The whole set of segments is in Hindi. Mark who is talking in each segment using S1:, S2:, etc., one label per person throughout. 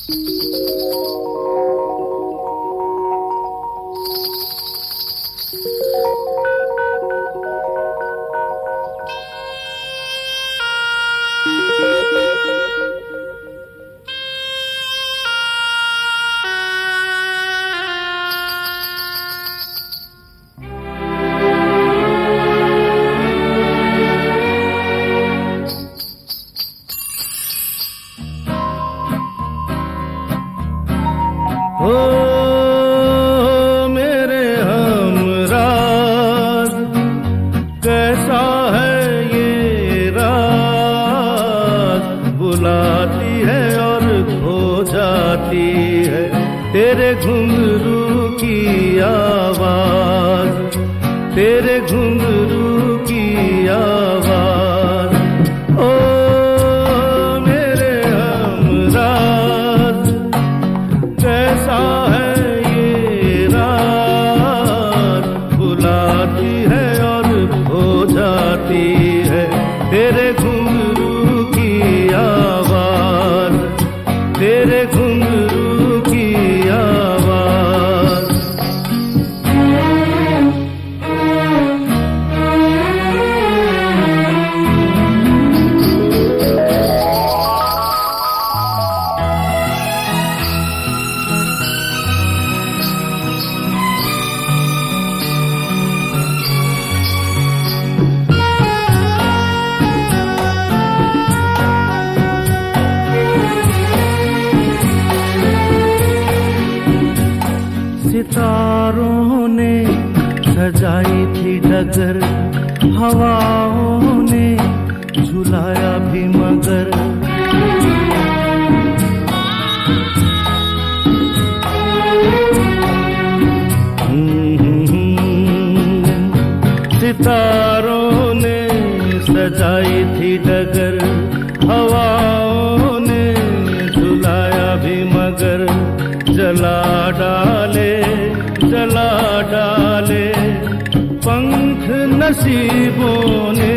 S1: तेरे घुंघरू की आवाज, तेरे घुंघरू की आवाज। ओ मेरे हमराज, कैसा है ये रात, बुलाती है और खो जाती है। तेरे घुंघरू की आवाज, तेरे घुंघरू सितारों ने सजाई थी डगर, हवाओं ने झुलाया भी मगर। सितारों ने सजाई थी डगर, हवाओं ने झुलाया भी मगर। जला डाले, जला डाले पंख नसीबों ने,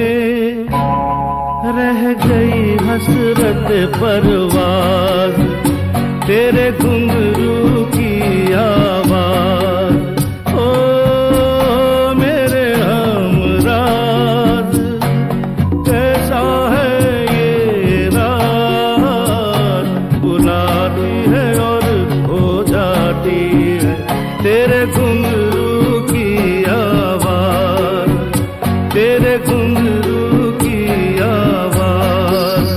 S1: रह गई हसरत परवाज, तेरे घुंघरू की आवाज। ओ मेरे हमराज, कैसा है ये रात, बुलाती है और खो जाती है। तेरे घुंघरू की आवाज, तेरे घुंघरू की आवाज।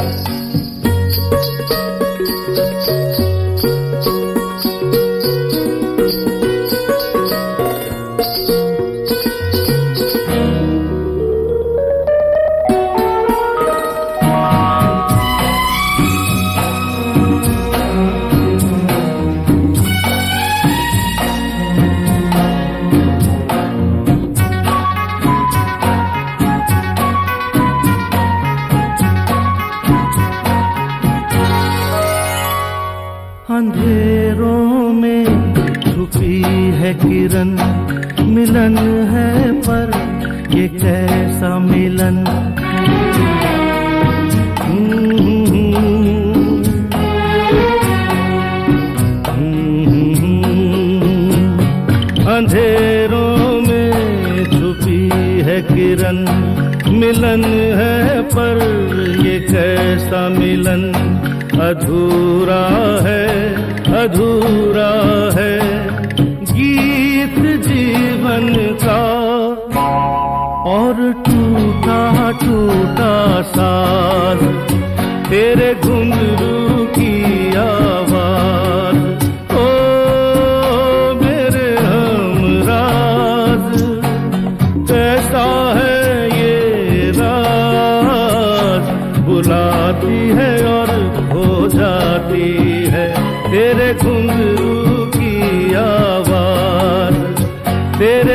S1: अंधेरों में छुपी है किरण, मिलन है पर ये कैसा मिलन। अंधेरों में छुपी है किरण, मिलन है पर ये कैसा मिलन। अधूरा है, अधूरा है गीत जीवन का, और टूटा टूटा साज, तेरे घुंघरू की आवाज। ओ मेरे हमराज, कैसा है ये रात, बुलाती है और खो जाती है। तेरे घुंघरू की आवाज, तेरे